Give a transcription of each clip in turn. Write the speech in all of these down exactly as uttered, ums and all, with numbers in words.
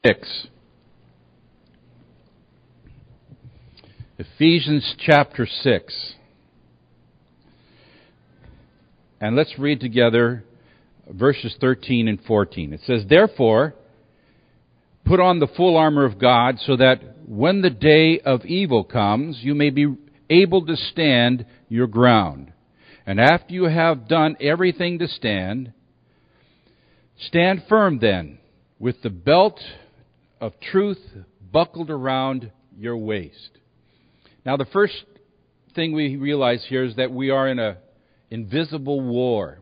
six. Ephesians chapter six. And let's read together verses thirteen and fourteen. It says, "Therefore, put on the full armor of God, so that when the day of evil comes, you may be able to stand your ground. And after you have done everything to stand, stand firm then, with the belt of truth buckled around your waist." Now, the first thing we realize here is that we are in an invisible war.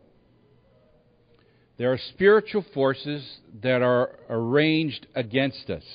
There are spiritual forces that are arranged against us.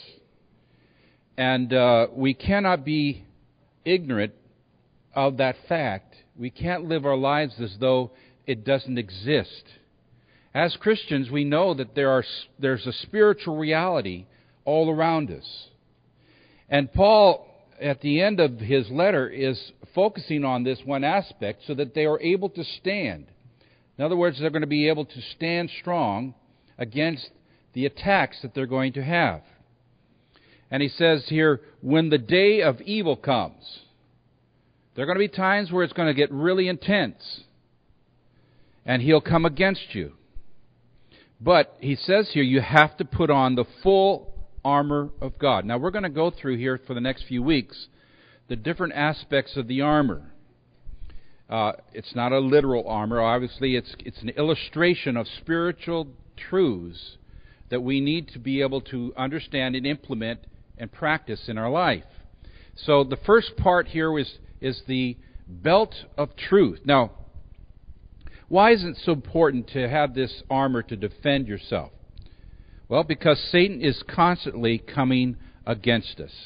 And uh, we cannot be ignorant of that fact. We can't live our lives as though it doesn't exist. As Christians, we know that there are there's a spiritual reality all around us. And Paul, at the end of his letter, is focusing on this one aspect so that they are able to stand. In other words, they're going to be able to stand strong against the attacks that they're going to have. And he says here, when the day of evil comes, there are going to be times where it's going to get really intense, and he'll come against you. But he says here, you have to put on the full armor of God. Now, we're going to go through here for the next few weeks the different aspects of the armor. Uh, it's not a literal armor. Obviously, it's it's an illustration of spiritual truths that we need to be able to understand and implement and practice in our life. So the first part here is, is the belt of truth. Now, why is it so important to have this armor to defend yourself? Well, because Satan is constantly coming against us.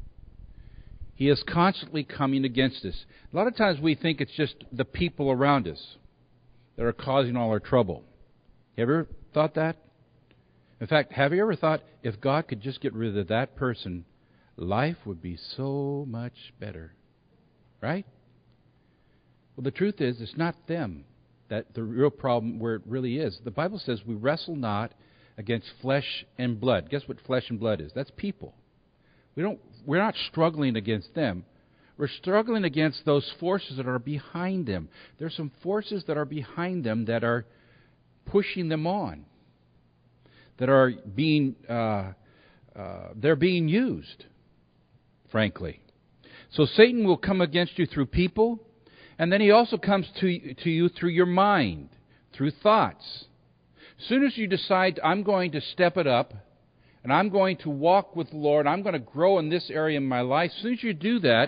He is constantly coming against us. A lot of times we think it's just the people around us that are causing all our trouble. Have you ever thought that? In fact, have you ever thought, if God could just get rid of that person, life would be so much better? Right? Well, the truth is, it's not them that the real problem where it really is. The Bible says we wrestle not against flesh and blood. Guess what flesh and blood is? That's people. We don't, we're not struggling against them. We're struggling against those forces that are behind them. There's some forces that are behind them that are pushing them on, that are being, uh, uh, they're being used, frankly. So Satan will come against you through people, and then he also comes to, to you through your mind, through thoughts. As soon as you decide, I'm going to step it up, and I'm going to walk with the Lord, I'm going to grow in this area in my life, as soon as you do that,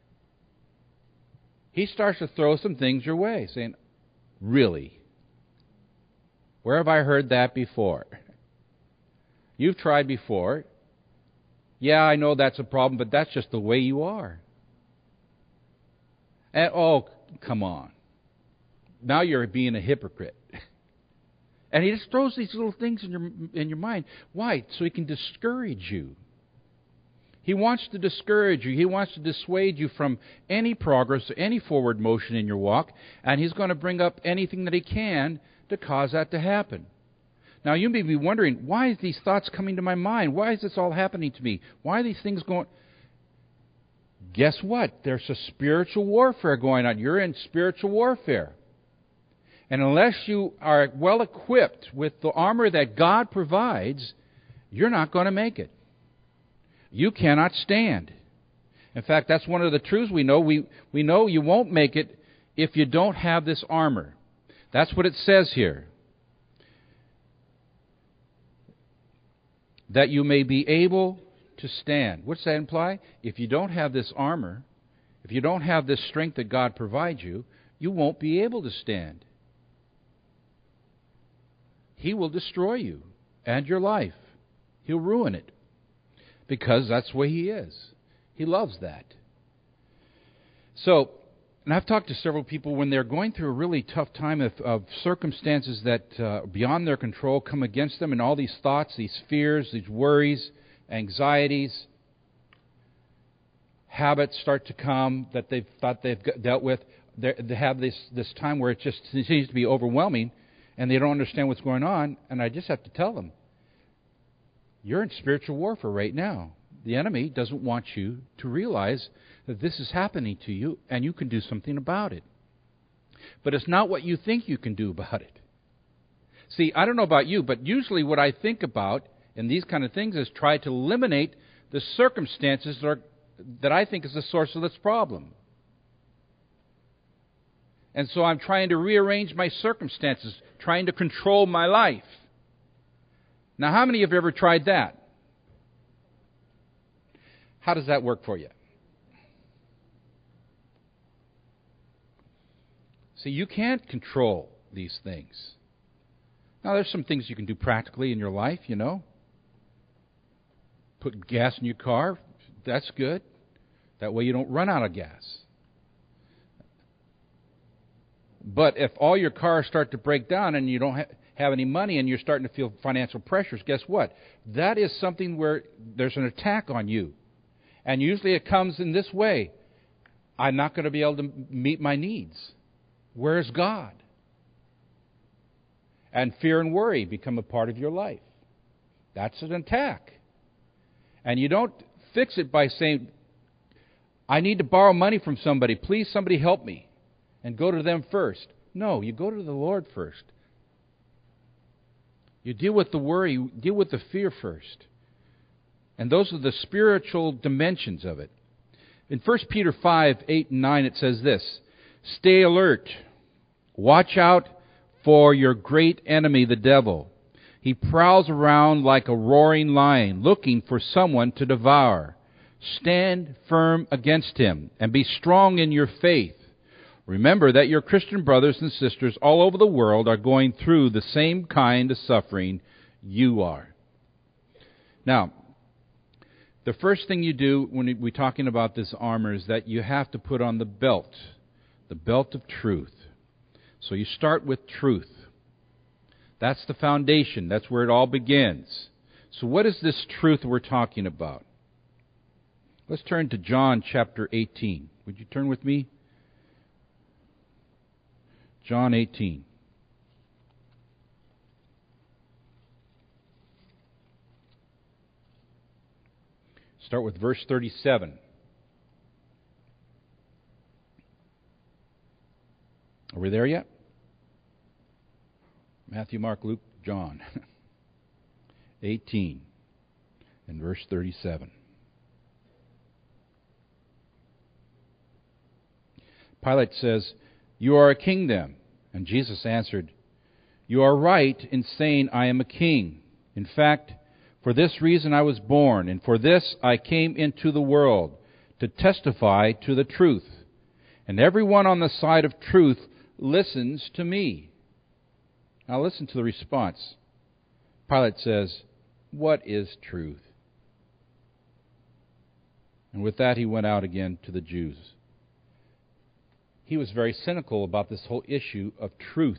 he starts to throw some things your way, saying, really? Where have I heard that before? You've tried before. Yeah, I know that's a problem, but that's just the way you are. And, oh, come on. Now you're being a hypocrite. And he just throws these little things in your in your mind. Why? So he can discourage you. He wants to discourage you. He wants to dissuade you from any progress, any forward motion in your walk. And he's going to bring up anything that he can to cause that to happen. Now, you may be wondering, why are these thoughts coming to my mind? Why is this all happening to me? Why are these things going... Guess what? There's a spiritual warfare going on. You're in spiritual warfare. And unless you are well equipped with the armor that God provides, you're not going to make it. You cannot stand. In fact, that's one of the truths we know. We, we know you won't make it if you don't have this armor. That's what it says here. That you may be able to stand. What's that imply? If you don't have this armor, if you don't have this strength that God provides you, you won't be able to stand. He will destroy you and your life. He'll ruin it. Because that's the way He is. He loves that. So, and I've talked to several people when they're going through a really tough time of, of circumstances that uh, beyond their control come against them, and all these thoughts, these fears, these worries, anxieties, habits start to come that they've thought they've dealt with. They're, they have this, this time where it just seems to be overwhelming, and they don't understand what's going on, and I just have to tell them, You're in spiritual warfare right now. The enemy doesn't want you to realize that this is happening to you and you can do something about it. But it's not what you think you can do about it. See, I don't know about you, but usually what I think about in these kind of things is try to eliminate the circumstances that, are, that I think is the source of this problem. And so I'm trying to rearrange my circumstances, trying to control my life. Now, how many of you have ever tried that? How does that work for you? See, you can't control these things. Now, there's some things you can do practically in your life, you know. Put gas in your car, that's good. That way you don't run out of gas. But if all your cars start to break down and you don't ha- have any money and you're starting to feel financial pressures, guess what? That is something where there's an attack on you. And usually it comes in this way. I'm not going to be able to meet my needs. Where's God? And fear and worry become a part of your life. That's an attack. And you don't fix it by saying, I need to borrow money from somebody. Please, somebody help me. And go to them first. No, you go to the Lord first. You deal with the worry, you deal with the fear first. And those are the spiritual dimensions of it. In First Peter five, eight, and nine, it says this, stay alert. Watch out for your great enemy, the devil. He prowls around like a roaring lion, looking for someone to devour. Stand firm against him, and be strong in your faith. Remember that your Christian brothers and sisters all over the world are going through the same kind of suffering you are. Now, the first thing you do when we're talking about this armor is that you have to put on the belt, the belt of truth. So you start with truth. That's the foundation. That's where it all begins. So what is this truth we're talking about? Let's turn to John chapter eighteen. Would you turn with me? John eighteen. Start with verse thirty-seven. Are we there yet? Matthew, Mark, Luke, John. eighteen and verse thirty-seven. Pilate says, you are a king then. And Jesus answered, you are right in saying I am a king. In fact, for this reason I was born, and for this I came into the world, to testify to the truth. And everyone on the side of truth listens to me. Now listen to the response. Pilate says, what is truth? And with that he went out again to the Jews. He was very cynical about this whole issue of truth.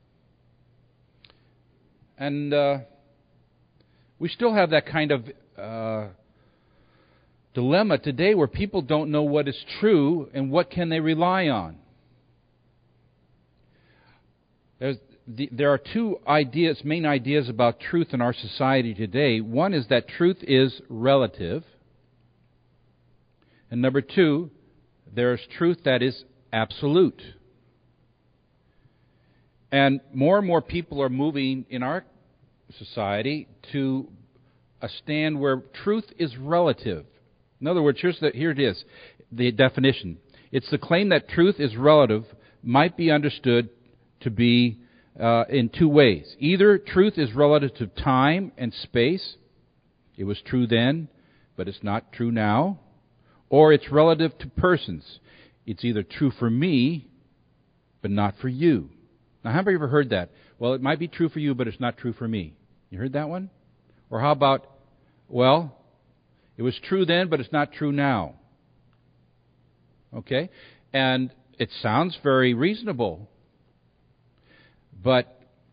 And uh, we still have that kind of uh, dilemma today where people don't know what is true and what can they rely on. There's the, there are two ideas, main ideas about truth in our society today. One is that truth is relative. And number two, there is truth that is absolute. And more and more people are moving in our society to a stand where truth is relative. In other words, here's the, here it is, the definition. It's the claim that truth is relative might be understood to be uh, in two ways. Either truth is relative to time and space. It was true then, but it's not true now. Or it's relative to persons. It's either true for me, but not for you. Now, have you ever heard that? Well, it might be true for you, but it's not true for me. You heard that one? Or how about, well, it was true then, but it's not true now. Okay? And it sounds very reasonable, but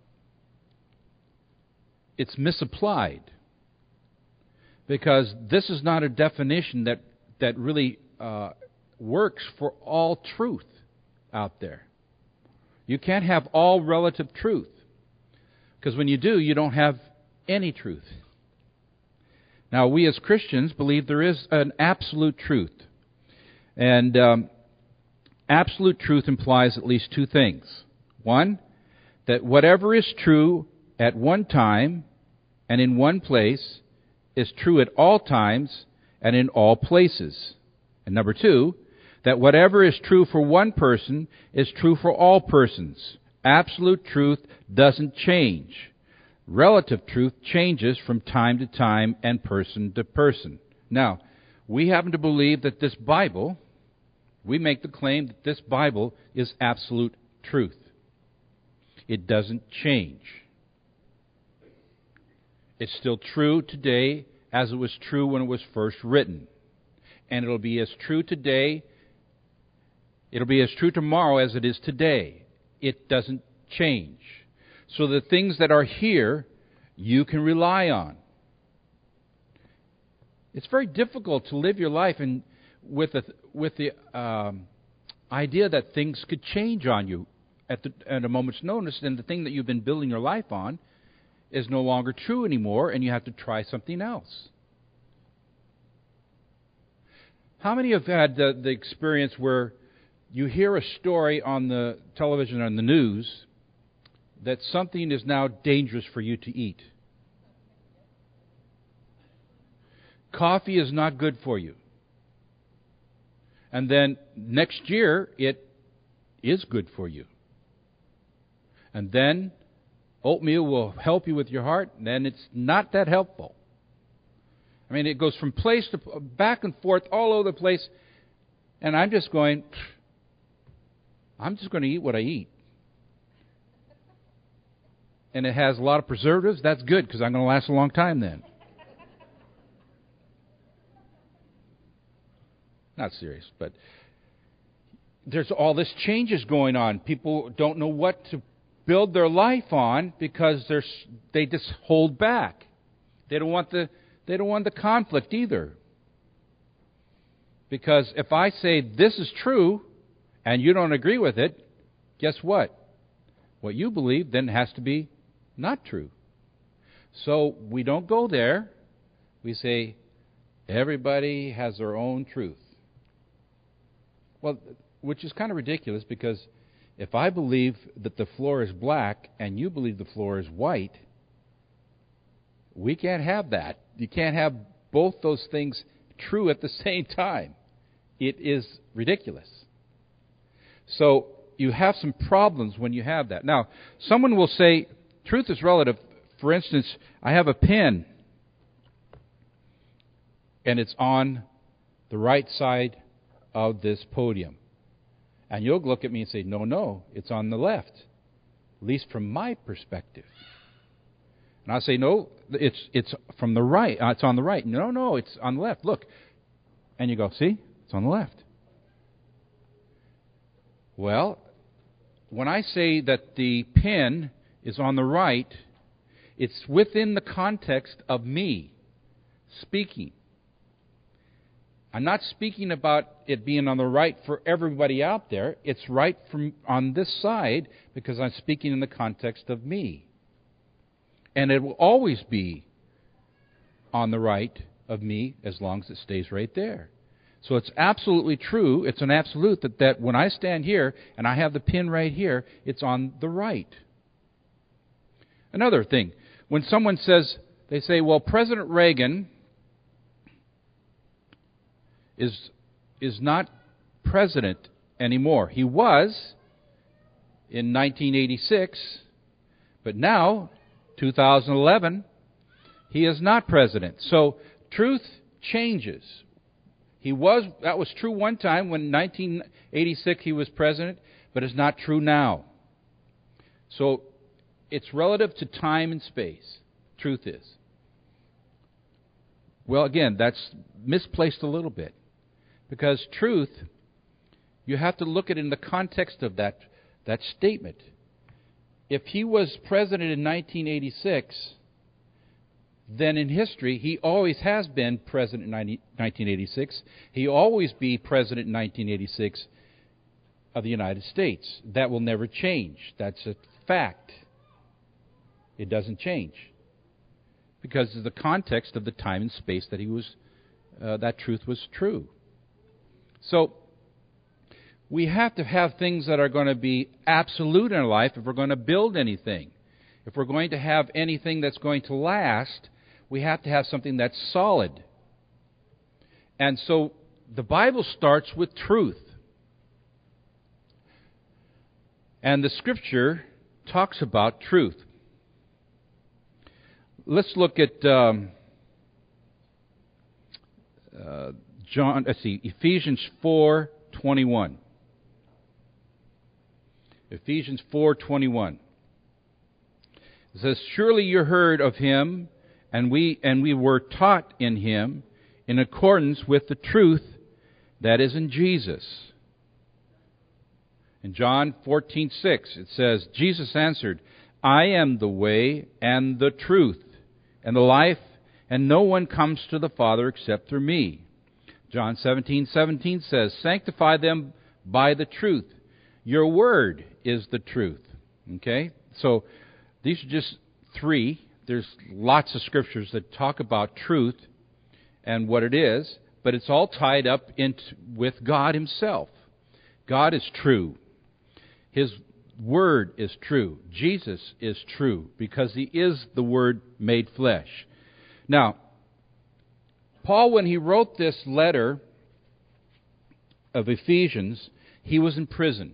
it's misapplied. Because this is not a definition that, that really uh, works for all truth out there. You can't have all relative truth. Because when you do, you don't have any truth. Now, we as Christians believe there is an absolute truth. And um, absolute truth implies at least two things. One, that whatever is true at one time and in one place is true at all times and in all places. And number two, that whatever is true for one person is true for all persons. Absolute truth doesn't change. Relative truth changes from time to time and person to person. Now, we happen to believe that this Bible, we make the claim that this Bible is absolute truth. It doesn't change. It's still true today as it was true when it was first written. And it'll be as true today, it'll be as true tomorrow as it is today. It doesn't change. So the things that are here, you can rely on. It's very difficult to live your life and with the, with the um, idea that things could change on you at, the, at a moment's notice, and the thing that you've been building your life on is no longer true anymore, and you have to try something else. How many have had the, the experience where you hear a story on the television or on the news that something is now dangerous for you to eat? Coffee is not good for you. And then next year, it is good for you. And then oatmeal will help you with your heart, and then it's not that helpful. I mean, it goes from place to back and forth all over the place, and I'm just going, I'm just going to eat what I eat. And it has a lot of preservatives. That's good, because I'm going to last a long time then. Not serious, but there's all this changes going on. People don't know what to build their life on because they're, they just hold back. They don't want the they don't want the conflict either. Because if I say this is true and you don't agree with it, guess what? What you believe then has to be not true. So we don't go there. We say everybody has their own truth. Well, which is kind of ridiculous, because if I believe that the floor is black and you believe the floor is white, we can't have that. You can't have both those things true at the same time. It is ridiculous. So you have some problems when you have that. Now, someone will say truth is relative. For instance, I have a pen and it's on the right side of this podium. And you'll look at me and say, no, no, it's on the left, at least from my perspective. And I'll say, no, it's it's from the right. Uh, it's on the right. No, no, it's on the left. Look. And you go, see, it's on the left. Well, when I say that the pen is on the right, it's within the context of me speaking. I'm not speaking about it being on the right for everybody out there. It's right from on this side because I'm speaking in the context of me. And it will always be on the right of me as long as it stays right there. So it's absolutely true. It's an absolute that, that when I stand here and I have the pin right here, it's on the right. Another thing, when someone says, they say, well, President Reagan is is not president anymore. He was in nineteen eighty-six, but now, two thousand eleven, he is not president. So truth changes. He was that was true one time when nineteen eighty-six he was president, but it's not true now. So it's relative to time and space. Truth is. Well, again, that's misplaced a little bit. Because truth, you have to look at it in the context of that, that statement. If he was president in nineteen eighty-six, then in history, he always has been president in nineteen eighty-six. He always be president in nineteen eighty-six of the United States. That will never change. That's a fact. It doesn't change. because of the context of the time and space that he was, uh, that truth was true. So, we have to have things that are going to be absolute in our life if we're going to build anything. If we're going to have anything that's going to last, we have to have something that's solid. And so, the Bible starts with truth. And the Scripture talks about truth. Let's look at um, uh, John. Let's see, Ephesians four twenty-one. Ephesians four twenty-one. It says, "Surely you heard of him, and we and we were taught in him, in accordance with the truth that is in Jesus." In John fourteen six, it says, "Jesus answered, I am the way and the truth and the life, and no one comes to the Father except through me." John seventeen seventeen says, "Sanctify them by the truth. Your word is the truth." Okay? So, these are just three. There's lots of scriptures that talk about truth and what it is, but it's all tied up into, with God Himself. God is true. His Word is true. Jesus is true because He is the Word made flesh. Now, Paul, when he wrote this letter of Ephesians, he was in prison.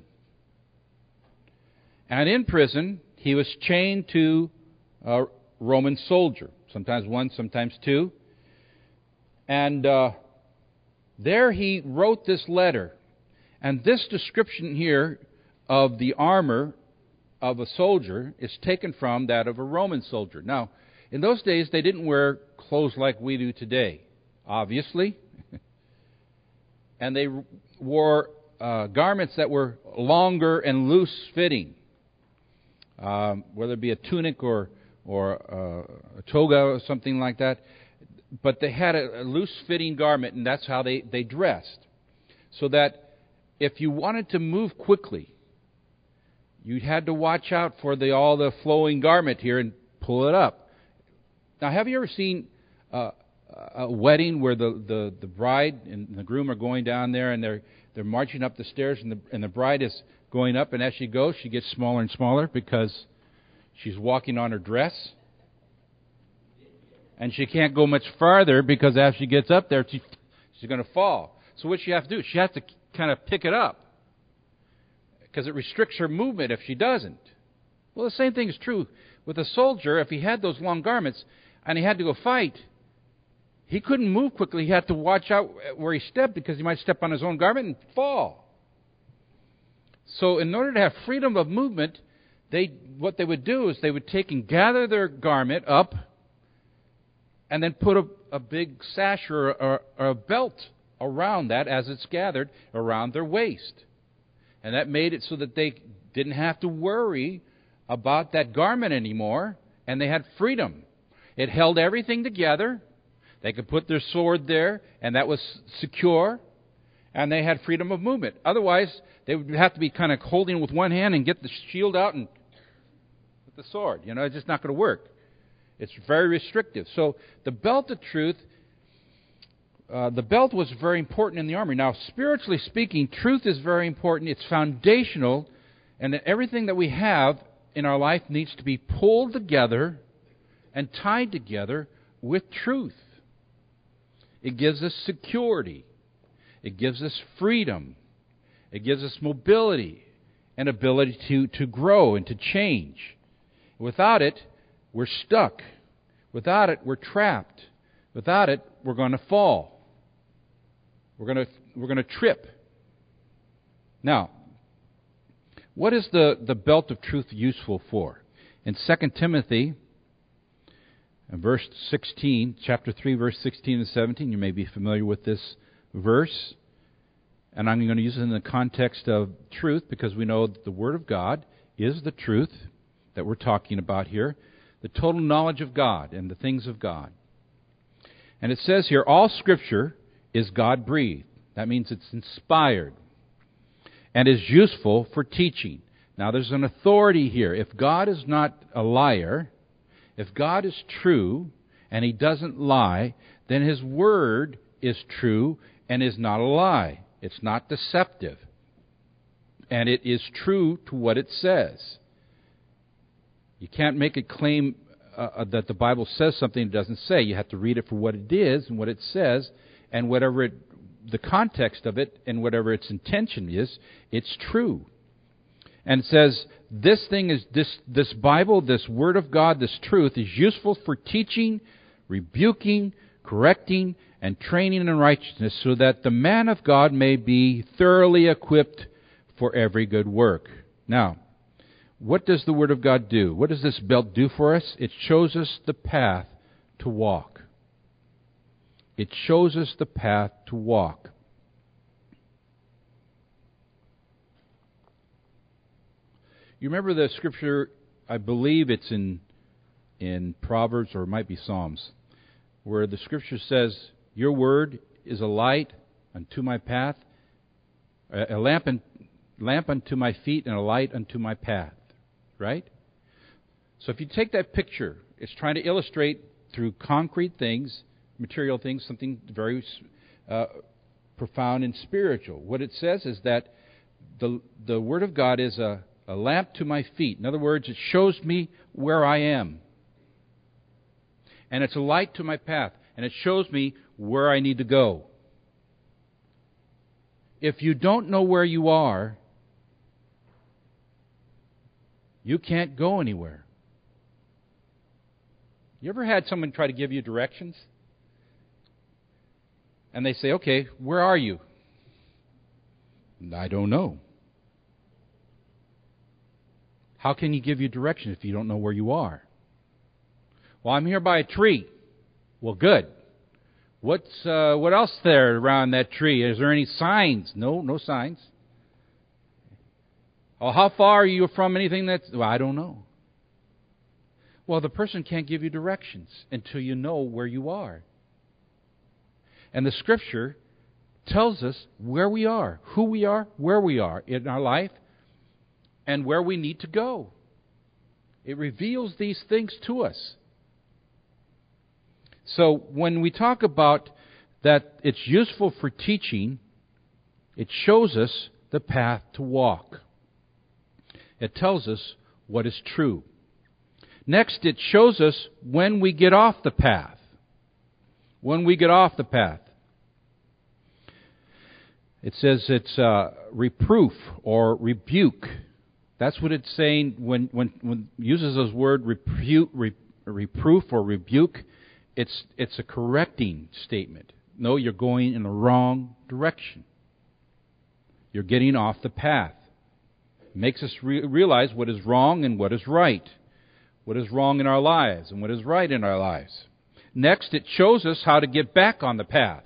And in prison, he was chained to a Roman soldier, sometimes one, sometimes two. And uh, there he wrote this letter. And this description here of the armor of a soldier is taken from that of a Roman soldier. Now, in those days, they didn't wear clothes like we do today, obviously. And they wore uh, garments that were longer and loose-fitting, um, whether it be a tunic or, or uh, a toga or something like that. But they had a, a loose-fitting garment, and that's how they, they dressed. So that if you wanted to move quickly, you had to watch out for the all the flowing garment here and pull it up. Now, have you ever seen uh, a wedding where the, the, the bride and the groom are going down there and they're they're marching up the stairs and the and the bride is going up, and as she goes, she gets smaller and smaller because she's walking on her dress, and she can't go much farther because as she gets up there, she, she's going to fall. So what she has to do? She has to kind of pick it up, because it restricts her movement if she doesn't. Well, the same thing is true with a soldier. If he had those long garments and he had to go fight, he couldn't move quickly. He had to watch out where he stepped because he might step on his own garment and fall. So in order to have freedom of movement, they what they would do is they would take and gather their garment up and then put a, a big sash or, or, or a belt around that as it's gathered around their waist. And that made it so that they didn't have to worry about that garment anymore, and they had freedom. It held everything together. They could put their sword there, and that was secure, and they had freedom of movement. Otherwise, they would have to be kind of holding with one hand and get the shield out and with the sword. You know, it's just not going to work. It's very restrictive. So the belt of truth, Uh, the belt was very important in the army. Now, spiritually speaking, truth is very important. It's foundational, and that everything that we have in our life needs to be pulled together and tied together with truth. It gives us security. It gives us freedom. It gives us mobility and ability to, to grow and to change. Without it, we're stuck. Without it, we're trapped. Without it, we're going to fall. We're going to we're going to trip. Now, what is the, the belt of truth useful for? In Second Timothy, in verse sixteen, chapter three, verse sixteen and seventeen, you may be familiar with this verse. And I'm going to use it in the context of truth because we know that the Word of God is the truth that we're talking about here. The total knowledge of God and the things of God. And it says here, all Scripture is God-breathed. That means it's inspired and is useful for teaching. Now, there's an authority here. If God is not a liar, if God is true, and He doesn't lie, then His Word is true and is not a lie. It's not deceptive. And it is true to what it says. You can't make a claim uh, that the Bible says something it doesn't say. You have to read it for what it is and what it says, and whatever it, the context of it and whatever its intention is, it's true. And it says, this thing is, this, this Bible, this Word of God, this truth is useful for teaching, rebuking, correcting, and training in righteousness, so that the man of God may be thoroughly equipped for every good work. Now, what does the Word of God do? What does this belt do for us? It shows us the path to walk. It shows us the path to walk. You remember the scripture, I believe it's in in Proverbs, or it might be Psalms, where the scripture says, your word is a light unto my path, a lamp, and, lamp unto my feet, and a light unto my path. Right? So if you take that picture, it's trying to illustrate through concrete things, material things, something very uh, profound and spiritual. What it says is that the the Word of God is a, a lamp to my feet. In other words, it shows me where I am. And it's a light to my path. And it shows me where I need to go. If you don't know where you are, you can't go anywhere. You ever had someone try to give you directions? And they say, okay, where are you? I don't know. How can he give you direction if you don't know where you are? Well, I'm here by a tree. Well, good. What's uh, what else there around that tree? Is there any signs? No, no signs. Well, how far are you from anything that's... Well, I don't know. Well, the person can't give you directions until you know where you are. And the Scripture tells us where we are, who we are, where we are in our life, and where we need to go. It reveals these things to us. So when we talk about that it's useful for teaching, it shows us the path to walk. It tells us what is true. Next, it shows us when we get off the path. When we get off the path. It says it's uh, reproof or rebuke. That's what it's saying when when when it uses those word repu- re, reproof or rebuke. It's it's a correcting statement. No, you're going in the wrong direction. You're getting off the path. It makes us re- realize what is wrong and what is right. What is wrong in our lives and what is right in our lives. Next, it shows us how to get back on the path.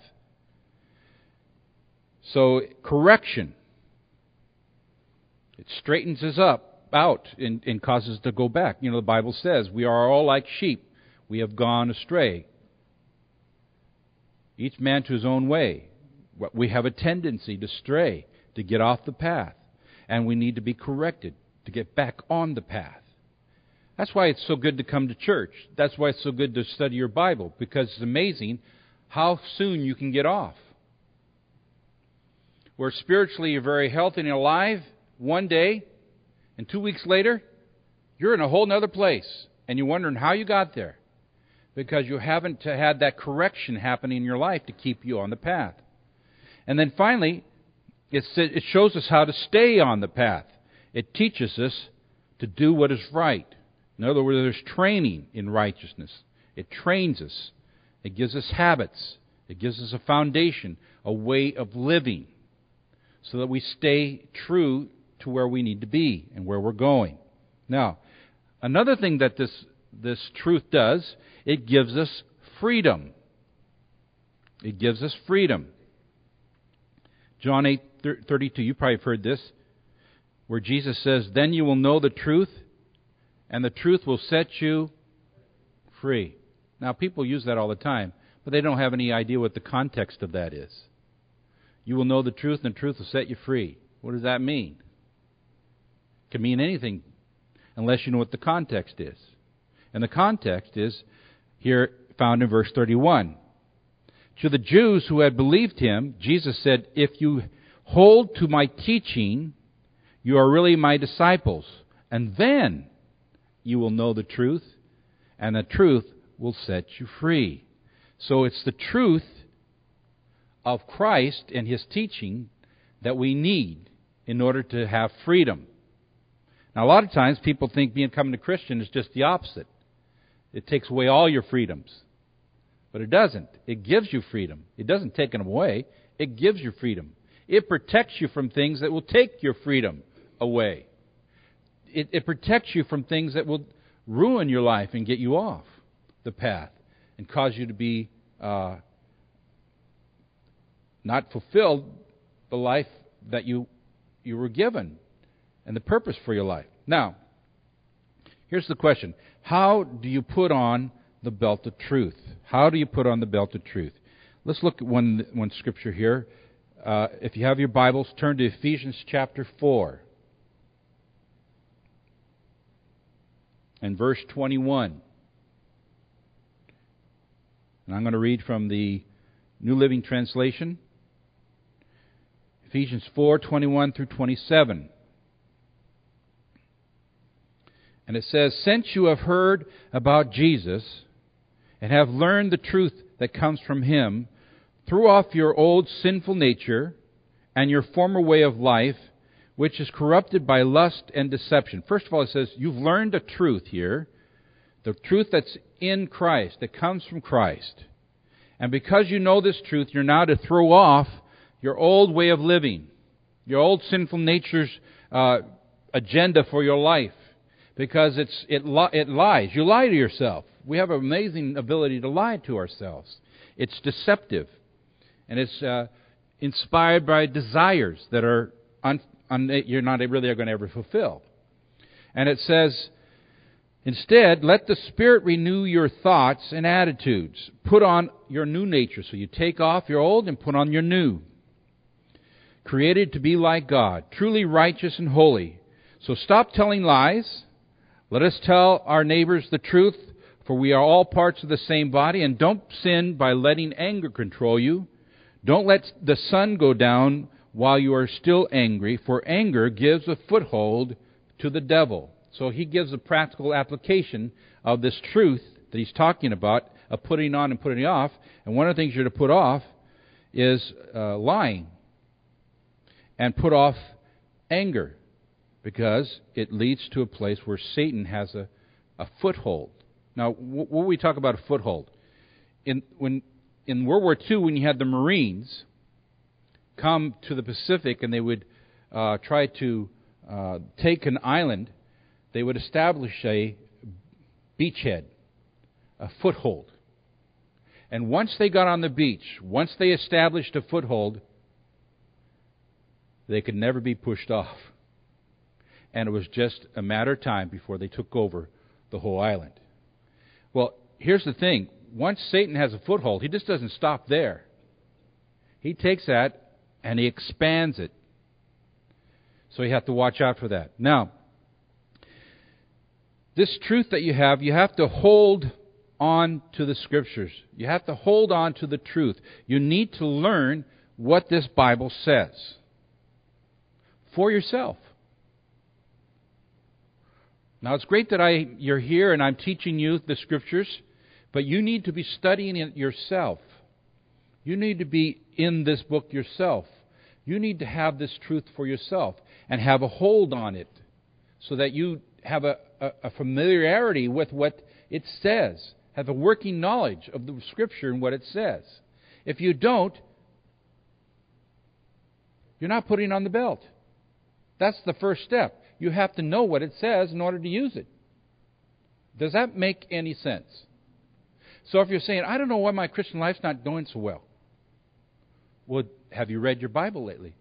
So, correction. It straightens us up, out, and, and causes us to go back. You know, the Bible says, we are all like sheep. We have gone astray. Each man to his own way. We have a tendency to stray, to get off the path. And we need to be corrected to get back on the path. That's why it's so good to come to church. That's why it's so good to study your Bible, because it's amazing how soon you can get off. Where spiritually you're very healthy and alive one day, and two weeks later, you're in a whole other place. And you're wondering how you got there. Because you haven't had that correction happening in your life to keep you on the path. And then finally, it shows us how to stay on the path. It teaches us to do what is right. In other words, there's training in righteousness. It trains us. It gives us habits. It gives us a foundation, a way of living, so that we stay true to where we need to be and where we're going. Now, another thing that this, this truth does, it gives us freedom. It gives us freedom. John eight thirty-two, you probably have heard this, where Jesus says, "Then you will know the truth, and the truth will set you free." Now, people use that all the time, but they don't have any idea what the context of that is. You will know the truth, and the truth will set you free. What does that mean? It can mean anything unless you know what the context is. And the context is, here, found in verse thirty-one. To the Jews who had believed him, Jesus said, "If you hold to my teaching, you are really my disciples, and then you will know the truth, and the truth will set you free." So it's the truth of Christ and his teaching that we need in order to have freedom. Now, a lot of times people think becoming a Christian is just the opposite. It takes away all your freedoms. But it doesn't. It gives you freedom. It doesn't take them away. It gives you freedom. It protects you from things that will take your freedom away. It, it protects you from things that will ruin your life and get you off the path and cause you to be uh, not fulfilled the life that you you were given and the purpose for your life. Now, here's the question. How do you put on the belt of truth? How do you put on the belt of truth? Let's look at one, one scripture here. Uh, if you have your Bibles, turn to Ephesians chapter four. And verse twenty-one. And I'm going to read from the New Living Translation. Ephesians four, twenty-one through twenty-seven. And it says, "Since you have heard about Jesus and have learned the truth that comes from him, throw off your old sinful nature and your former way of life, which is corrupted by lust and deception." First of all, it says, you've learned a truth here, the truth that's in Christ, that comes from Christ. And because you know this truth, you're now to throw off your old way of living, your old sinful nature's uh, agenda for your life, because it's it, li- it lies. You lie to yourself. We have an amazing ability to lie to ourselves. It's deceptive, and it's uh, inspired by desires that are un- un- you're not really going to ever fulfill. And it says, instead, let the Spirit renew your thoughts and attitudes. Put on your new nature. So you take off your old and put on your new. Created to be like God, truly righteous and holy. So stop telling lies. Let us tell our neighbors the truth, for we are all parts of the same body. And don't sin by letting anger control you. Don't let the sun go down while you are still angry, for anger gives a foothold to the devil. So he gives a practical application of this truth that he's talking about, of putting on and putting off. And one of the things you're to put off is uh, lying. And put off anger, because it leads to a place where Satan has a, a foothold. Now, when we talk about a foothold, in when in World War Two, when you had the Marines come to the Pacific and they would uh, try to uh, take an island, they would establish a beachhead, a foothold. And once they got on the beach, once they established a foothold, they could never be pushed off. And it was just a matter of time before they took over the whole island. Well, here's the thing. Once Satan has a foothold, he just doesn't stop there. He takes that and he expands it. So you have to watch out for that. Now, this truth that you have, you have to hold on to the Scriptures. You have to hold on to the truth. You need to learn what this Bible says for yourself. Now, it's great that I you're here and I'm teaching you the Scriptures, but you need to be studying it yourself. You need to be in this book yourself. You need to have this truth for yourself and have a hold on it so that you have a, a, a familiarity with what it says, have a working knowledge of the Scripture and what it says. If you don't, you're not putting on the belt. That's the first step. You have to know what it says in order to use it. Does that make any sense? So if you're saying, I don't know why my Christian life's not going so well. Well, have you read your Bible lately?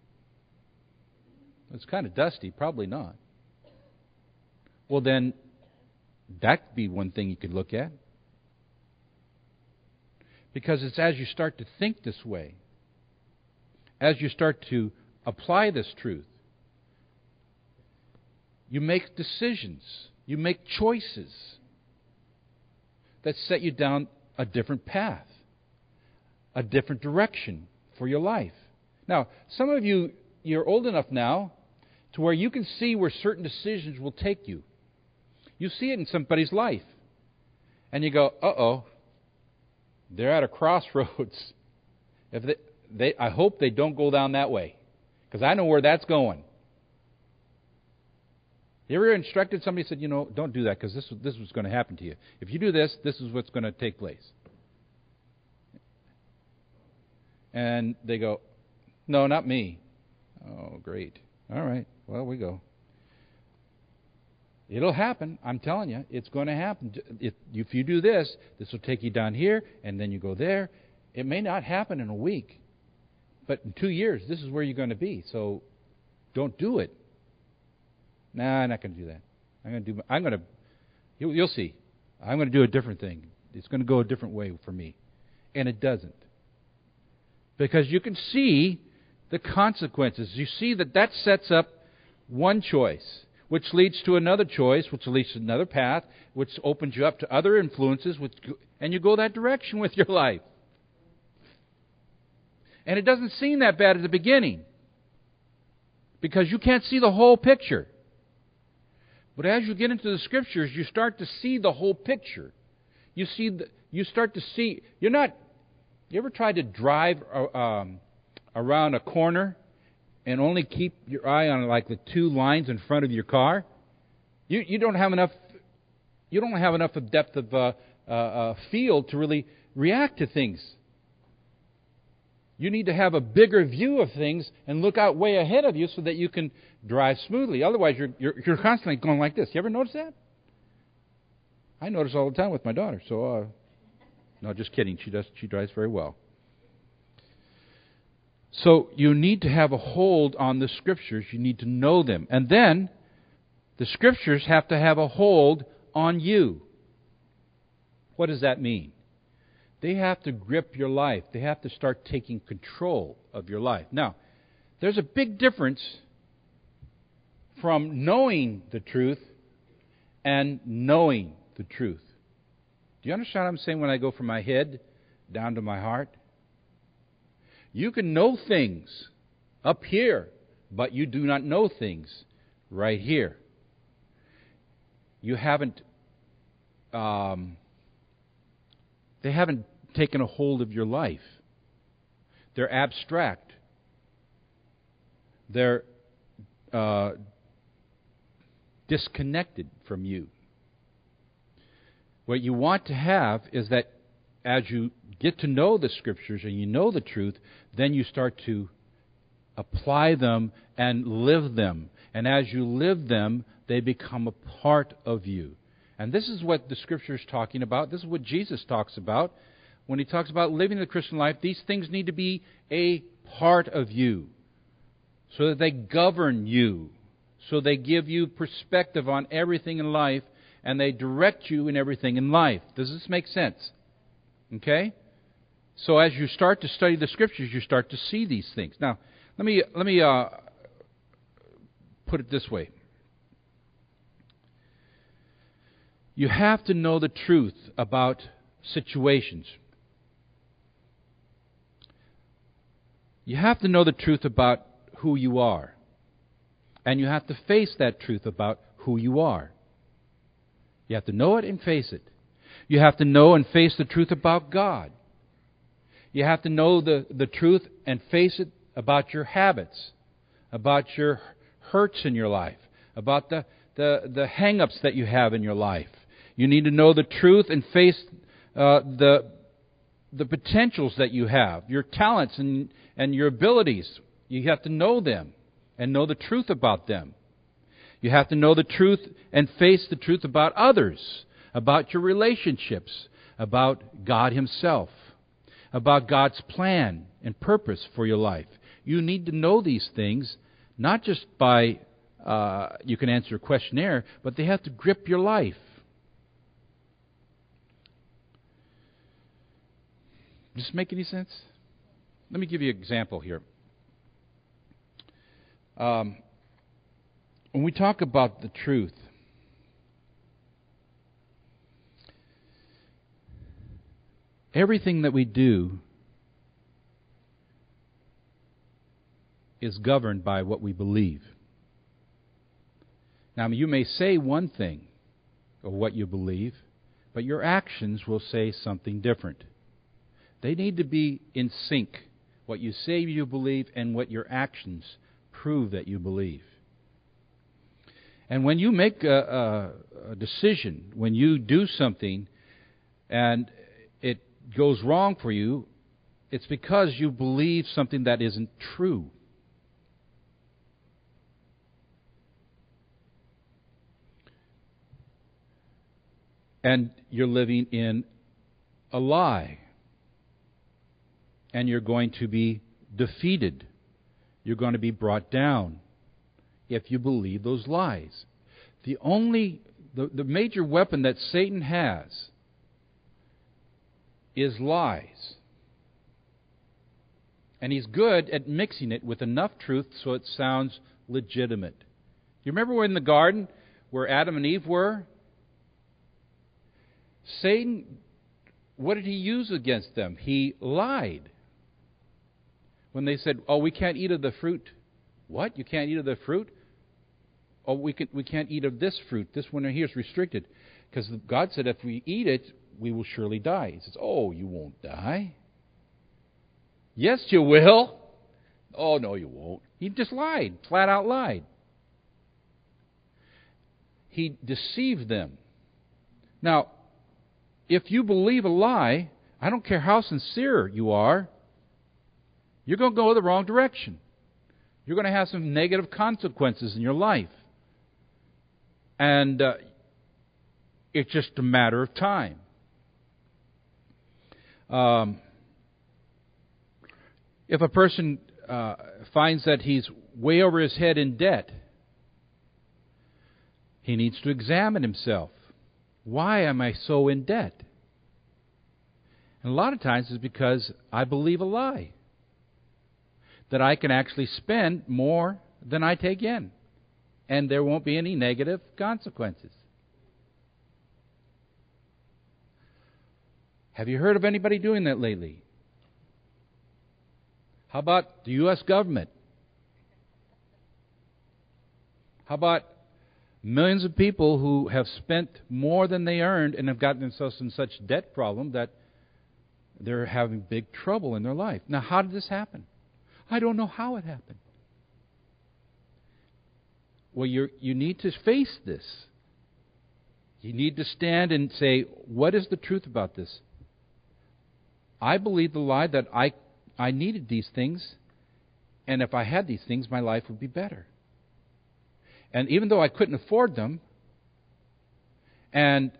It's kind of dusty. Probably not. Well, then, that could be one thing you could look at. Because it's as you start to think this way, as you start to apply this truth, you make decisions. You make choices that set you down a different path, a different direction for your life. Now, some of you, you're old enough now to where you can see where certain decisions will take you. You see it in somebody's life. And you go, uh-oh, they're at a crossroads. If they, they, I hope they don't go down that way, because I know where that's going. You ever instructed somebody, said, you know, don't do that because this, this is what's going to happen to you. If you do this, this is what's going to take place. And they go, no, not me. Oh, great. All right. Well, we go. It'll happen. I'm telling you, it's going to happen. If, if you do this, this will take you down here, and then you go there. It may not happen in a week, but in two years, this is where you're going to be. So don't do it. Nah, I'm not going to do that. I'm going to do. I'm going to. You'll, you'll see. I'm going to do a different thing. It's going to go a different way for me, and it doesn't, because you can see the consequences. You see that that sets up one choice, which leads to another choice, which leads to another path, which opens you up to other influences, which, and you go that direction with your life. And it doesn't seem that bad at the beginning, because you can't see the whole picture. But as you get into the Scriptures, you start to see the whole picture. You see, the, you start to see. You're not. You ever tried to drive uh, um, around a corner and only keep your eye on like the two lines in front of your car? You you don't have enough. You don't have enough of depth of uh, uh, uh, field to really react to things. You need to have a bigger view of things and look out way ahead of you so that you can drive smoothly. Otherwise, you're you're, you're constantly going like this. You ever notice that? I notice all the time with my daughter. So, uh, no, just kidding. She does. She drives very well. So you need to have a hold on the Scriptures. You need to know them, and then the Scriptures have to have a hold on you. What does that mean? They have to grip your life. They have to start taking control of your life. Now, there's a big difference from knowing the truth and knowing the truth. Do you understand what I'm saying when I go from my head down to my heart? You can know things up here, but you do not know things right here. You haven't, um, they haven't taken a hold of your life. They're abstract. They're uh, disconnected from you. What you want to have is that as you get to know the Scriptures and you know the truth, then you start to apply them and live them. And as you live them, they become a part of you. And this is what the Scripture is talking about. This is what Jesus talks about. When he talks about living the Christian life, these things need to be a part of you so that they govern you, so they give you perspective on everything in life, and they direct you in everything in life. Does this make sense? Okay? So as you start to study the Scriptures, you start to see these things. Now, let me let me uh, put it this way. You have to know the truth about situations. You have to know the truth about who you are. And you have to face that truth about who you are. You have to know it and face it. You have to know and face the truth about God. You have to know the, the truth and face it about your habits, about your hurts in your life, about the, the, the hang-ups that you have in your life. You need to know the truth and face uh, the the potentials that you have, your talents and, and your abilities. You have to know them and know the truth about them. You have to know the truth and face the truth about others, about your relationships, about God Himself, about God's plan and purpose for your life. You need to know these things, not just by, uh, you can answer a questionnaire, but they have to grip your life. Does this make any sense? Let me give you an example here. Um, when we talk about the truth, everything that we do is governed by what we believe. Now, you may say one thing of what you believe, but your actions will say something different. They need to be in sync. What you say you believe and what your actions prove that you believe. And when you make a, a, a decision, when you do something and it goes wrong for you, it's because you believe something that isn't true. And you're living in a lie. And you're going to be defeated. You're going to be brought down if you believe those lies. The only, the, the major weapon that Satan has is lies. And he's good at mixing it with enough truth so it sounds legitimate. You remember when in the garden where Adam and Eve were? Satan, what did he use against them? He lied. When they said, oh, we can't eat of the fruit. What? You can't eat of the fruit? Oh, we, can, we can't eat of this fruit. This one here is restricted. Because God said if we eat it, we will surely die. He says, oh, you won't die. Yes, you will. Oh, no, you won't. He just lied, flat out lied. He deceived them. Now, if you believe a lie, I don't care how sincere you are, you're going to go the wrong direction. You're going to have some negative consequences in your life. And uh, it's just a matter of time. Um, if a person uh, finds that he's way over his head in debt, he needs to examine himself. Why am I so in debt? And a lot of times it's because I believe a lie. That I can actually spend more than I take in. And there won't be any negative consequences. Have you heard of anybody doing that lately? How about the U S government? How about millions of people who have spent more than they earned and have gotten themselves in such debt problem that they're having big trouble in their life? Now, how did this happen? I don't know how it happened. Well, you you need to face this. You need to stand and say, what is the truth about this? I believe the lie that I I needed these things, and if I had these things, my life would be better. And even though I couldn't afford them, and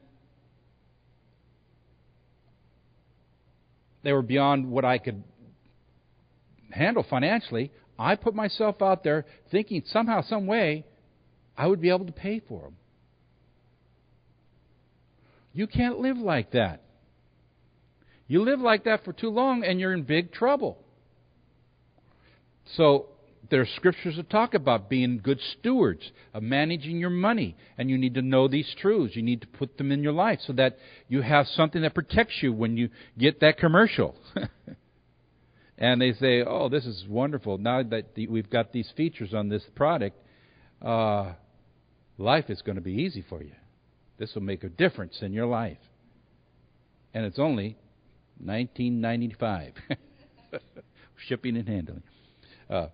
they were beyond what I could handle financially, I put myself out there thinking somehow, some way, I would be able to pay for them. You can't live like that. You live like that for too long and you're in big trouble. So there are scriptures that talk about being good stewards, of managing your money. And you need to know these truths. You need to put them in your life so that you have something that protects you when you get that commercial. And they say, oh, this is wonderful. Now that the, we've got these features on this product, uh, life is going to be easy for you. This will make a difference in your life. And it's only nineteen ninety-five dollars. Shipping and handling. Uh,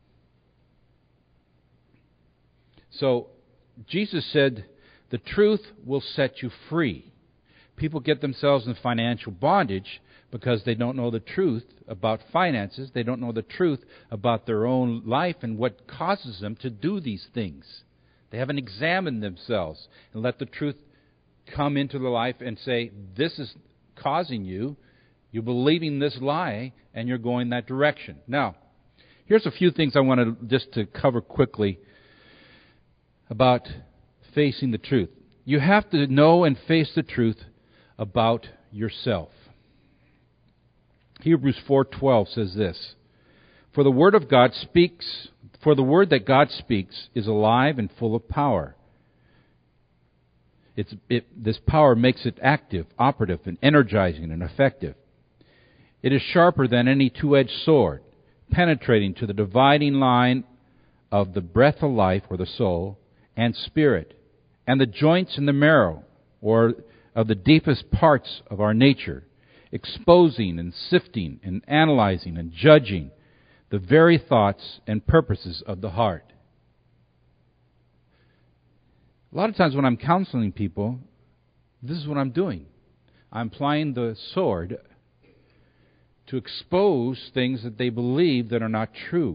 so Jesus said, the truth will set you free. People get themselves in financial bondage because they don't know the truth about finances. They don't know the truth about their own life and what causes them to do these things. They haven't examined themselves and let the truth come into their life and say, this is causing you. You're believing this lie and you're going that direction. Now, here's a few things I want to just to cover quickly about facing the truth. You have to know and face the truth about yourself. Hebrews four twelve says this, For the word of God speaks, for the word that God speaks is alive and full of power. It's, it, this power makes it active, operative, and energizing and effective. It is sharper than any two-edged sword, penetrating to the dividing line of the breath of life, or the soul, and spirit, and the joints and the marrow, or of the deepest parts of our nature, exposing and sifting and analyzing and judging the very thoughts and purposes of the heart. A lot of times when I'm counseling people, this is what I'm doing. I'm applying the sword to expose things that they believe that are not true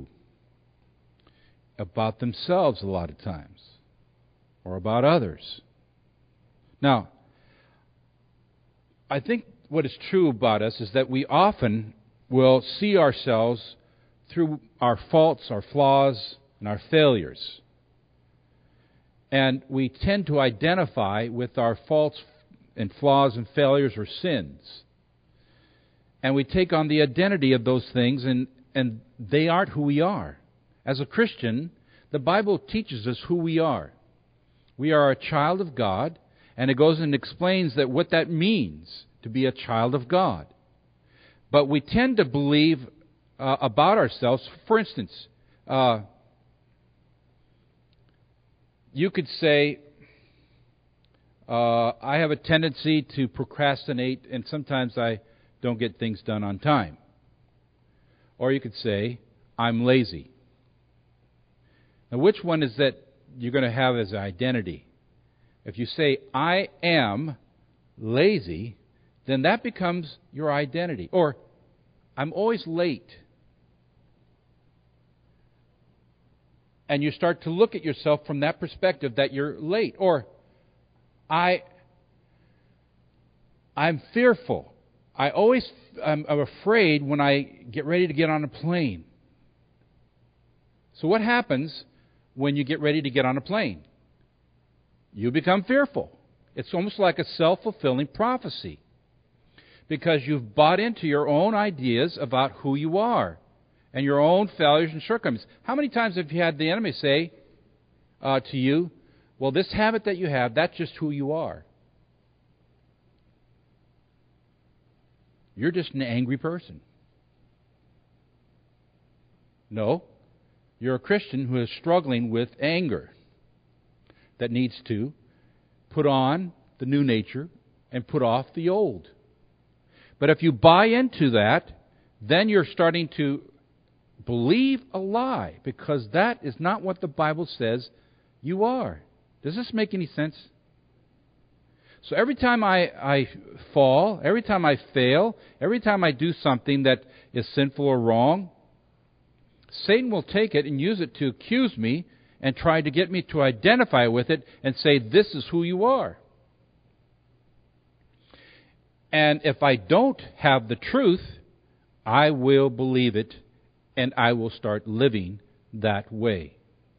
about themselves a lot of times, or about others. Now, I think what is true about us is that we often will see ourselves through our faults, our flaws, and our failures. And we tend to identify with our faults and flaws and failures or sins. And we take on the identity of those things, and, and they aren't who we are. As a Christian, the Bible teaches us who we are. We are a child of God, and it goes and explains that what that means to be a child of God. But we tend to believe uh, about ourselves. For instance, uh, you could say, uh, I have a tendency to procrastinate, and sometimes I don't get things done on time. Or you could say, I'm lazy. Now, which one is that you're going to have as an identity? If you say, I am lazy, then that becomes your identity. Or, I'm always late. And you start to look at yourself from that perspective that you're late. Or, I, I'm fearful. I always, I'm, I'm afraid when I get ready to get on a plane. So what happens when you get ready to get on a plane? You become fearful. It's almost like a self-fulfilling prophecy, because you've bought into your own ideas about who you are and your own failures and shortcomings. How many times have you had the enemy say uh, to you, well, this habit that you have, that's just who you are. You're just an angry person. No, you're a Christian who is struggling with anger that needs to put on the new nature and put off the old. But if you buy into that, then you're starting to believe a lie, because that is not what the Bible says you are. Does this make any sense? So every time I, I fall, every time I fail, every time I do something that is sinful or wrong, Satan will take it and use it to accuse me and try to get me to identify with it and say, this is who you are. And if I don't have the truth, I will believe it, and I will start living that way.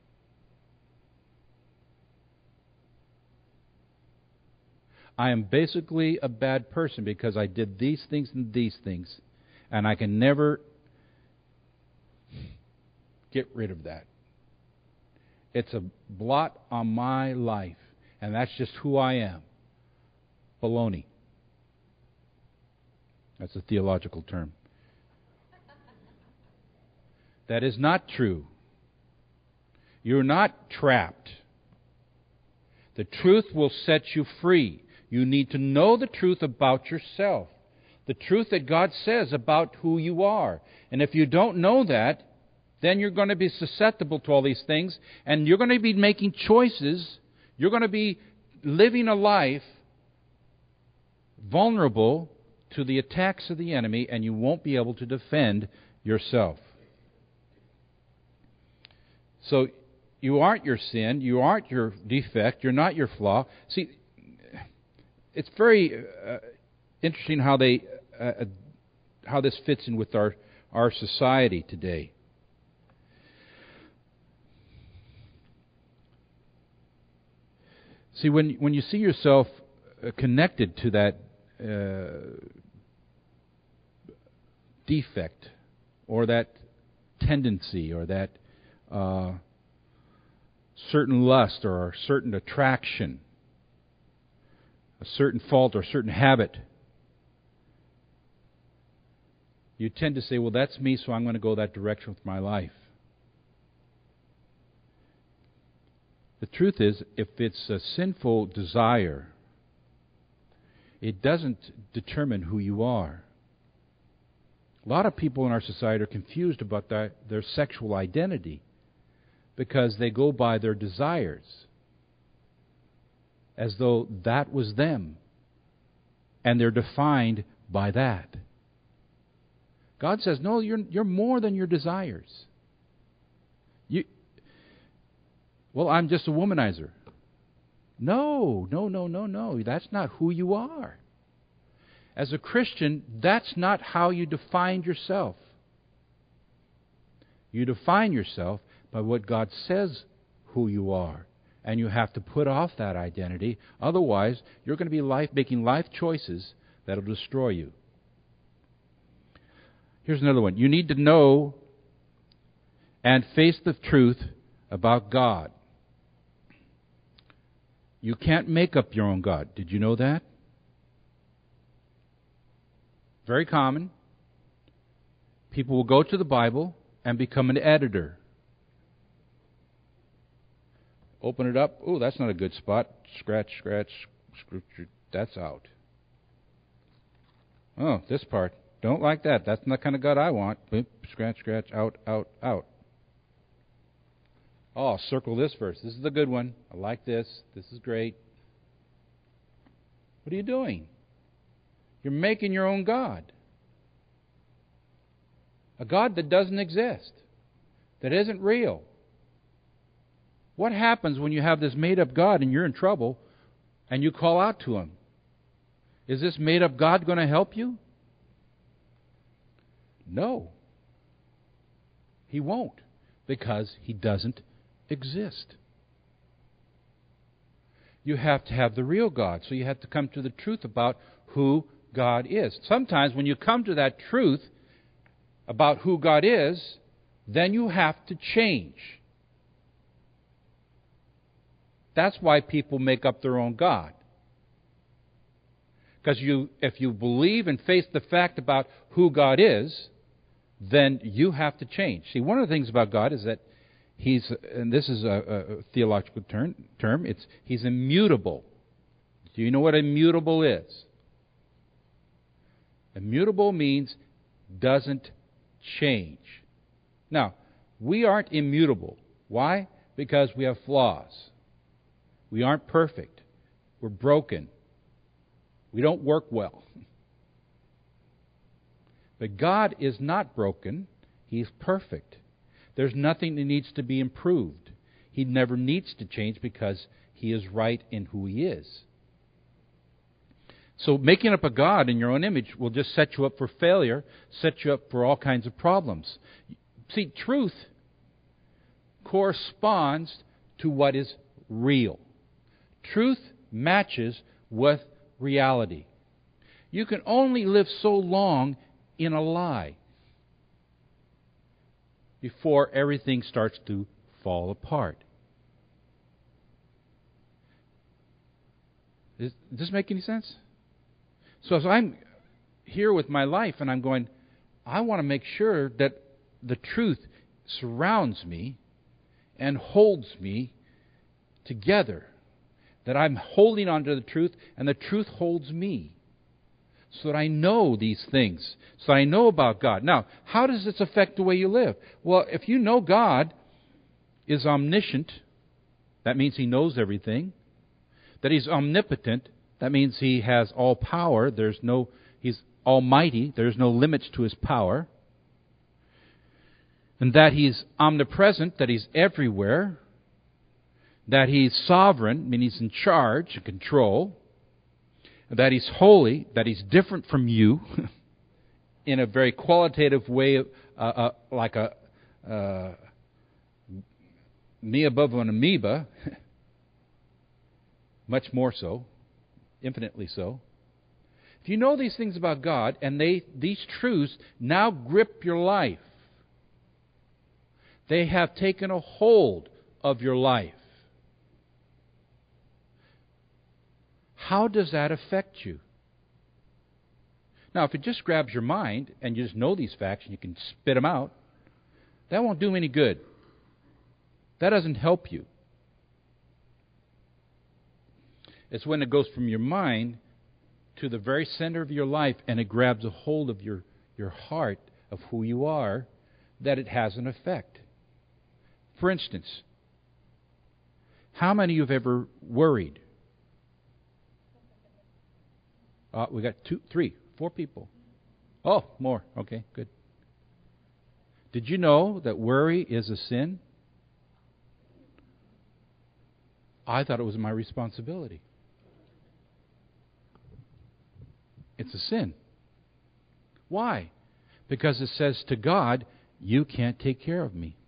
I am basically a bad person because I did these things and these things, and I can never get rid of that. It's a blot on my life, and that's just who I am. Baloney. That's a theological term. That is not true. You're not trapped. The truth will set you free. You need to know the truth about yourself. The truth that God says about who you are. And if you don't know that, then you're going to be susceptible to all these things, and you're going to be making choices. You're going to be living a life vulnerable to the attacks of the enemy, and you won't be able to defend yourself. So you aren't your sin, you aren't your defect, you're not your flaw. See, it's very uh, interesting how they uh, how this fits in with our, our society today. See, when when you see yourself uh, connected to that uh, defect or that tendency or that uh, certain lust or a certain attraction, a certain fault or a certain habit, you tend to say, well, that's me, so I'm going to go that direction with my life. The truth is, if it's a sinful desire, it doesn't determine who you are. A lot of people in our society are confused about their, their sexual identity because they go by their desires as though that was them, and they're defined by that. God says, no, you're you're more than your desires. You, well, I'm just a womanizer. No, no, no, no, no. That's not who you are. As a Christian, that's not how you define yourself. You define yourself by what God says who you are. And you have to put off that identity. Otherwise, you're going to be life, making life choices that will destroy you. Here's another one. You need to know and face the truth about God. You can't make up your own God. Did you know that? Very common. People will go to the Bible and become an editor. Open it up. Oh, that's not a good spot. Scratch, scratch, scripture. That's out. Oh, this part. Don't like that. That's not the kind of God I want. Boop, scratch, scratch, out, out, out. Oh, circle this verse. This is the good one. I like this. This is great. What are you doing? You're making your own God. A God that doesn't exist. That isn't real. What happens when you have this made-up God and you're in trouble and you call out to Him? Is this made-up God going to help you? No. He won't, because He doesn't exist. You have to have the real God, so you have to come to the truth about who God is. Sometimes when you come to that truth about who God is, then you have to change. That's why people make up their own God. Because you, if you believe and face the fact about who God is, then you have to change. See, one of the things about God is that He's, and this is a, a theological term, term, it's He's immutable. Do you know what immutable is? Immutable means doesn't change. Now, we aren't immutable. Why? Because we have flaws. We aren't perfect. We're broken. We don't work well. But God is not broken. He's perfect. There's nothing that needs to be improved. He never needs to change because He is right in who He is. So making up a God in your own image will just set you up for failure, set you up for all kinds of problems. See, truth corresponds to what is real. Truth matches with reality. You can only live so long in a lie before everything starts to fall apart. Does this make any sense? So as I'm here with my life and I'm going, I want to make sure that the truth surrounds me and holds me together. That I'm holding on to the truth and the truth holds me. So that I know these things. So I know about God. Now, how does this affect the way you live? Well, if you know God is omniscient, that means He knows everything. That He's omnipotent, that means He has all power. There's no, He's almighty. There's no limits to His power. And that He's omnipresent, that He's everywhere. That He's sovereign, meaning He's in charge and control. That He's holy, that He's different from you in a very qualitative way, uh, uh, like a uh, me above an amoeba, much more so, infinitely so. If you know these things about God, and they these truths now grip your life, they have taken a hold of your life. How does that affect you? Now, if it just grabs your mind and you just know these facts and you can spit them out, that won't do any good. That doesn't help you. It's when it goes from your mind to the very center of your life and it grabs a hold of your, your heart of who you are that it has an effect. For instance, how many of you have ever worried? Uh, we got two, three, four people. Oh, more. Okay, good. Did you know that worry is a sin? I thought it was my responsibility. It's a sin. Why? Because it says to God, you can't take care of me.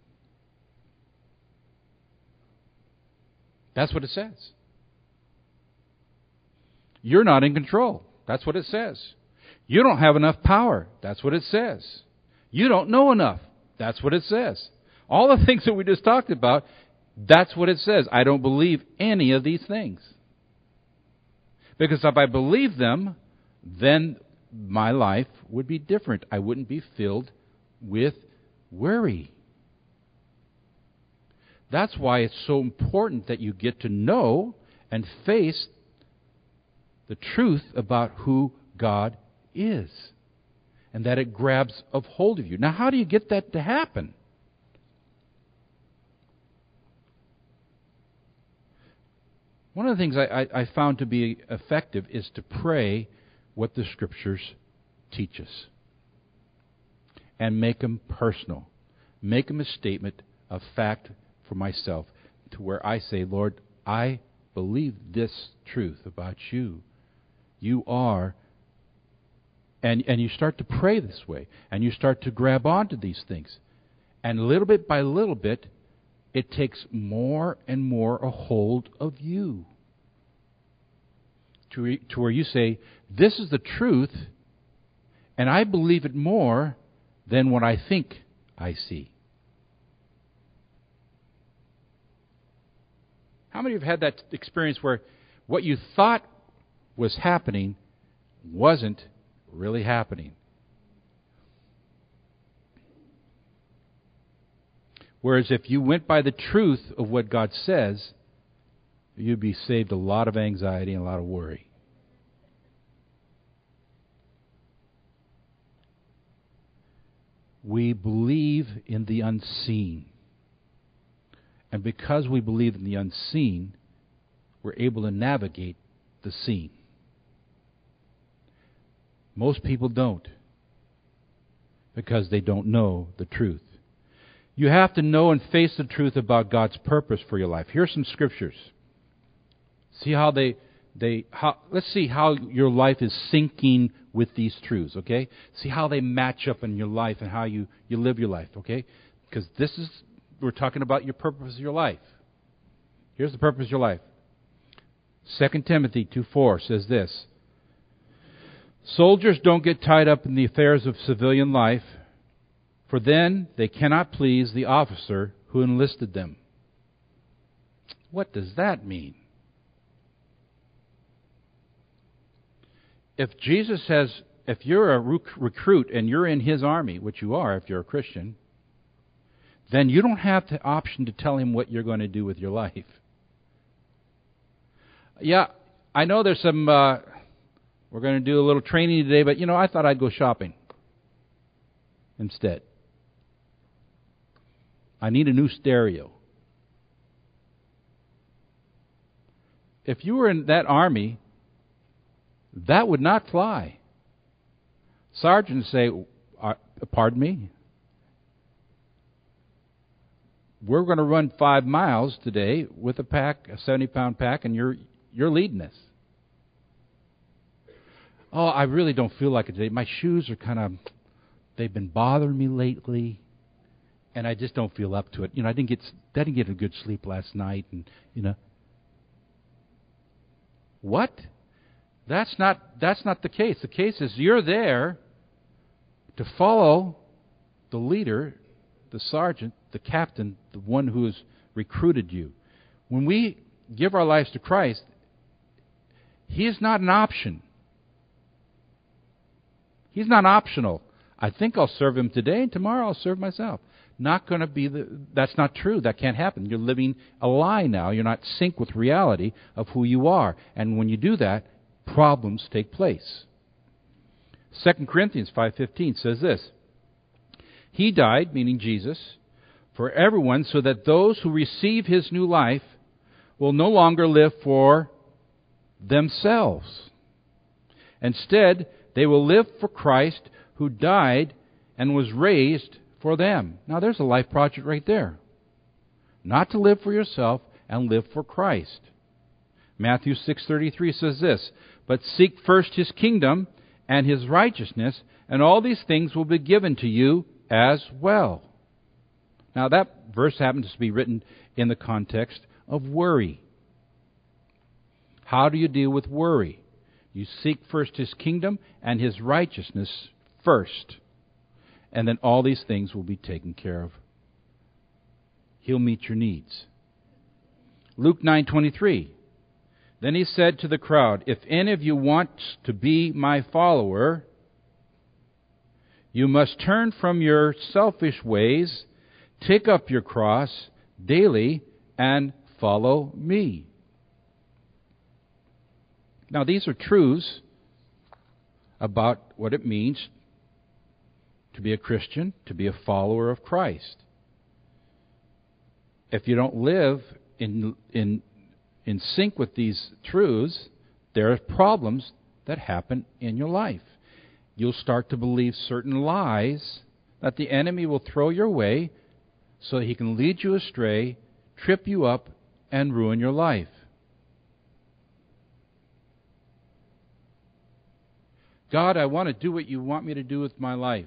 That's what it says. You're not in control. That's what it says. You don't have enough power. That's what it says. You don't know enough. That's what it says. All the things that we just talked about, that's what it says. I don't believe any of these things. Because if I believe them, then my life would be different. I wouldn't be filled with worry. That's why it's so important that you get to know and face the truth about who God is. And that it grabs a hold of you. Now, how do you get that to happen? One of the things I, I, I found to be effective is to pray what the Scriptures teach us. And make them personal. Make them a statement of fact for myself, to where I say, Lord, I believe this truth about you. You are, and, and you start to pray this way, and you start to grab onto these things. And little bit by little bit, it takes more and more a hold of you. To, re, to where you say, this is the truth, and I believe it more than what I think I see. How many of you have had that experience where what you thought was happening wasn't really happening? Whereas if you went by the truth of what God says, you'd be saved a lot of anxiety and a lot of worry. We believe in the unseen. And because we believe in the unseen, we're able to navigate the seen. Most people don't, because they don't know the truth. You have to know and face the truth about God's purpose for your life. Here's some scriptures. See how they, they how, let's see how your life is syncing with these truths, okay? See how they match up in your life and how you, you live your life, okay? Because this is, we're talking about your purpose of your life. Here's the purpose of your life. Second Timothy two four says this: soldiers don't get tied up in the affairs of civilian life, for then they cannot please the officer who enlisted them. What does that mean? If Jesus says, if you're a rec- recruit and you're in his army, which you are if you're a Christian, then you don't have the option to tell him what you're going to do with your life. Yeah, I know there's some, uh, we're going to do a little training today, but, you know, I thought I'd go shopping instead. I need a new stereo. If you were in that army, that would not fly. Sergeants say, pardon me? We're going to run five miles today with a pack, a seventy-pound pack, and you're you're leading us. Oh, I really don't feel like it today. My shoes are kind of, they've been bothering me lately, and I just don't feel up to it. You know, I didn't get I didn't get a good sleep last night, and you know. What? That's not that's not the case. The case is you're there to follow the leader, the sergeant, the captain, the one who has recruited you. When we give our lives to Christ, he is not an option. He's not optional. I think I'll serve Him today, and tomorrow I'll serve myself. Not going to be the, that's not true. That can't happen. You're living a lie now. You're not synced with reality of who you are. And when you do that, problems take place. Second Corinthians five fifteen says this, He died, meaning Jesus, for everyone, so that those who receive His new life will no longer live for themselves. Instead, they will live for Christ, who died and was raised for them. Now there's a life project right there. Not to live for yourself and live for Christ. Matthew six thirty-three says this, But seek first His kingdom and His righteousness, and all these things will be given to you as well. Now that verse happens to be written in the context of worry. How do you deal with worry? You seek first His kingdom and His righteousness first. And then all these things will be taken care of. He'll meet your needs. Luke nine twenty-three. Then He said to the crowd, If any of you want to be my follower, you must turn from your selfish ways, take up your cross daily, and follow me. Now these are truths about what it means to be a Christian, to be a follower of Christ. If you don't live in in in sync with these truths, there are problems that happen in your life. You'll start to believe certain lies that the enemy will throw your way so he can lead you astray, trip you up, and ruin your life. God, I want to do what you want me to do with my life.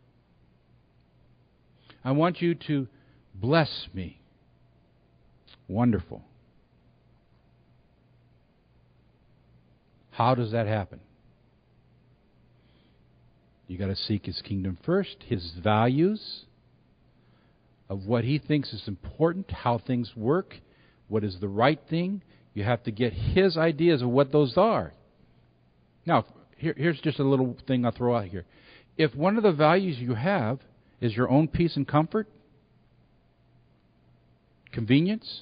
I want you to bless me. Wonderful. How does that happen? You got to seek His kingdom first, His values of what He thinks is important, how things work, what is the right thing. You have to get His ideas of what those are. Now, here, here's just a little thing I'll throw out here. If one of the values you have is your own peace and comfort, convenience,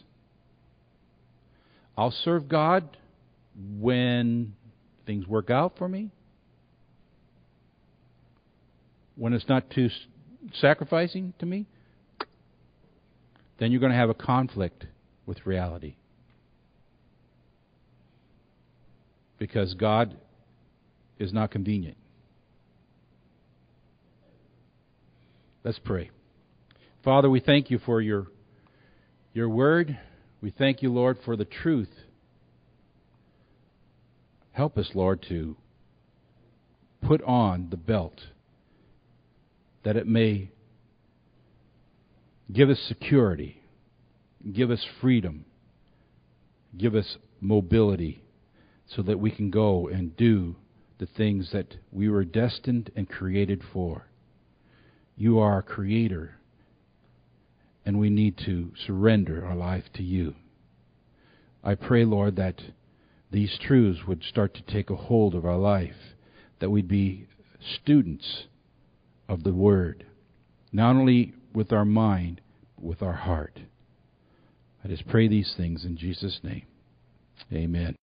I'll serve God when things work out for me, when it's not too sacrificing to me, then you're going to have a conflict with reality. Because God is not convenient. Let's pray. Father, we thank you for your, your word. We thank you, Lord, for the truth. Help us, Lord, to put on the belt that it may give us security, give us freedom, give us mobility so that we can go and do the things that we were destined and created for. You are our Creator, and we need to surrender our life to you. I pray, Lord, that these truths would start to take a hold of our life, that we'd be students of the Word, not only with our mind, but with our heart. I just pray these things in Jesus' name. Amen.